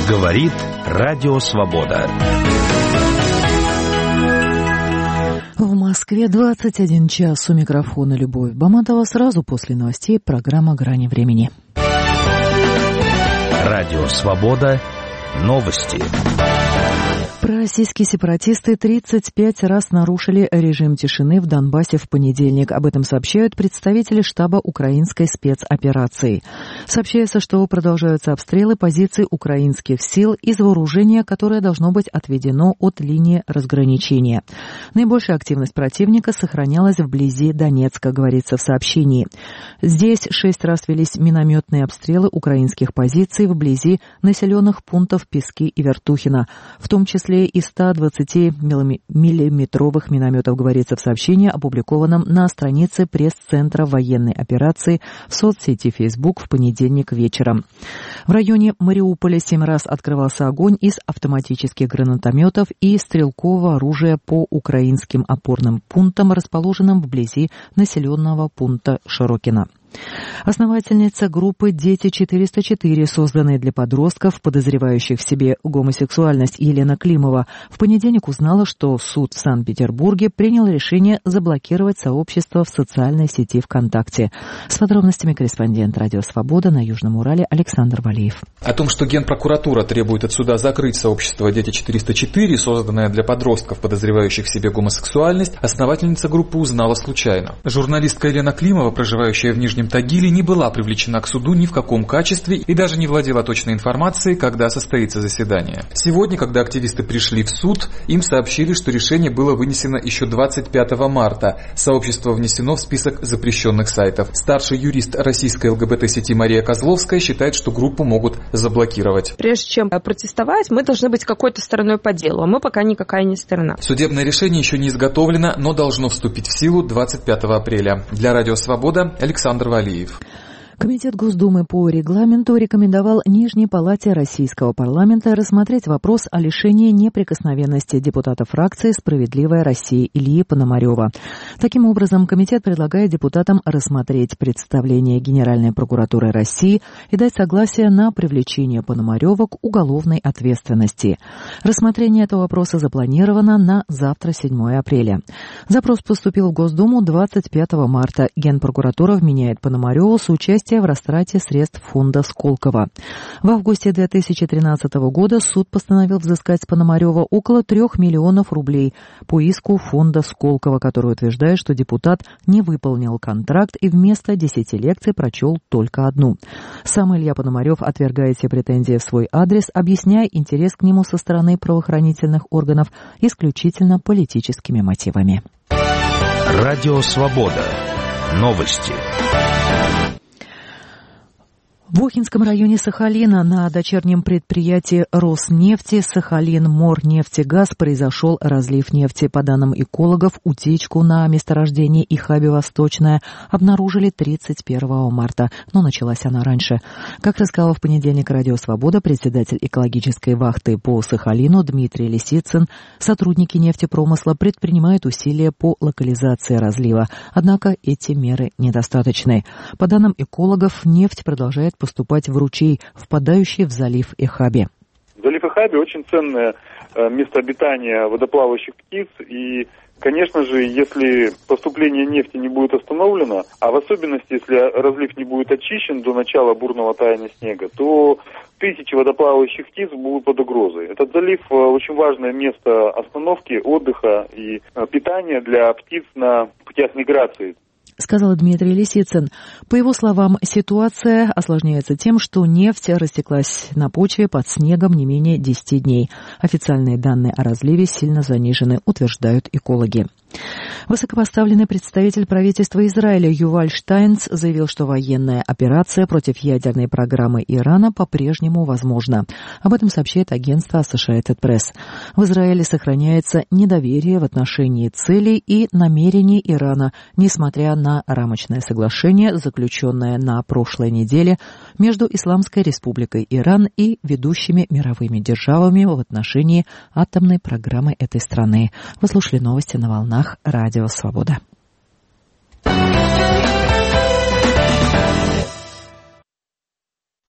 Говорит Радио Свобода. В Москве 21 час. У микрофона Любовь Баматова. Сразу после новостей программа «Грани времени». Радио Свобода. Новости. Пророссийские сепаратисты 35 раз нарушили режим тишины в Донбассе в понедельник. Об этом сообщают представители штаба украинской спецоперации. Сообщается, что продолжаются обстрелы позиций украинских сил из вооружения, которое должно быть отведено от линии разграничения. Наибольшая активность противника сохранялась вблизи Донецка, говорится в сообщении. Здесь 6 раз велись минометные обстрелы украинских позиций вблизи населенных пунктов Пески и Вертухино, в том числе из 120-миллиметровых минометов, говорится в сообщении, опубликованном на странице пресс-центра военной операции в соцсети Facebook в понедельник вечером. В районе Мариуполя 7 раз открывался огонь из автоматических гранатометов и стрелкового оружия по украинским опорным пунктам, расположенным вблизи населенного пункта Широкино. Основательница группы «Дети-404», созданной для подростков, подозревающих в себе гомосексуальность, Елена Климова, в понедельник узнала, что суд в Санкт-Петербурге принял решение заблокировать сообщество в социальной сети ВКонтакте. С подробностями корреспондент «Радио Свобода» на Южном Урале Александр Валиев. О том, что Генпрокуратура требует от суда закрыть сообщество «Дети-404», созданное для подростков, подозревающих в себе гомосексуальность, основательница группы узнала случайно. Журналистка Елена Климова, проживающая в Нижнем Тагиле, не была привлечена к суду ни в каком качестве и даже не владела точной информацией, когда состоится заседание. Сегодня, когда активисты пришли в суд, им сообщили, что решение было вынесено еще 25 марта. Сообщество внесено в список запрещенных сайтов. Старший юрист российской ЛГБТ-сети Мария Козловская считает, что группу могут заблокировать. Прежде чем протестовать, мы должны быть какой-то стороной по делу, а мы пока никакая не сторона. Судебное решение еще не изготовлено, но должно вступить в силу 25 апреля. Для Радио Свобода Александр Валиев. Комитет Госдумы по регламенту рекомендовал Нижней палате Российского парламента рассмотреть вопрос о лишении неприкосновенности депутата фракции «Справедливая Россия» Ильи Пономарева. Таким образом, комитет предлагает депутатам рассмотреть представление Генеральной прокуратуры России и дать согласие на привлечение Пономарева к уголовной ответственности. Рассмотрение этого вопроса запланировано на завтра, 7 апреля. Запрос поступил в Госдуму 25 марта. Генпрокуратура вменяет Пономареву с участием в растрате средств фонда Сколково. В августе 2013 года суд постановил взыскать с Пономарева около 3 миллионов рублей по иску фонда Сколково, который утверждает, что депутат не выполнил контракт и вместо 10 лекций прочел только одну. Сам Илья Пономарев отвергает все претензии в свой адрес, объясняя интерес к нему со стороны правоохранительных органов исключительно политическими мотивами. Радио Свобода. Новости. В Охинском районе Сахалина на дочернем предприятии Роснефти Сахалин-Морнефтегаз произошел разлив нефти. По данным экологов, утечку на месторождении Ихаби-Восточное обнаружили 31 марта, но началась она раньше. Как рассказал в понедельник Радио Свобода председатель экологической вахты по Сахалину Дмитрий Лисицын, сотрудники нефтепромысла предпринимают усилия по локализации разлива. Однако эти меры недостаточны. По данным экологов, нефть продолжает поступать в ручей, впадающий в залив Ихаби. Залив Ихаби очень ценное место обитания водоплавающих птиц, и, конечно же, если поступление нефти не будет остановлено, а в особенности, если разлив не будет очищен до начала бурного таяния снега, то тысячи водоплавающих птиц будут под угрозой. Этот залив очень важное место остановки, отдыха и питания для птиц на путях миграции. Сказал Дмитрий Лисицын. По его словам, ситуация осложняется тем, что нефть растеклась на почве под снегом не менее 10 дней. Официальные данные о разливе сильно занижены, утверждают экологи. Высокопоставленный представитель правительства Израиля Юваль Штайнц заявил, что военная операция против ядерной программы Ирана по-прежнему возможна. Об этом сообщает агентство Associated Press. В Израиле сохраняется недоверие в отношении целей и намерений Ирана, несмотря на рамочное соглашение, заключенное на прошлой неделе между Исламской Республикой Иран и ведущими мировыми державами в отношении атомной программы этой страны. Вы слушали новости на волнах Радио Свобода.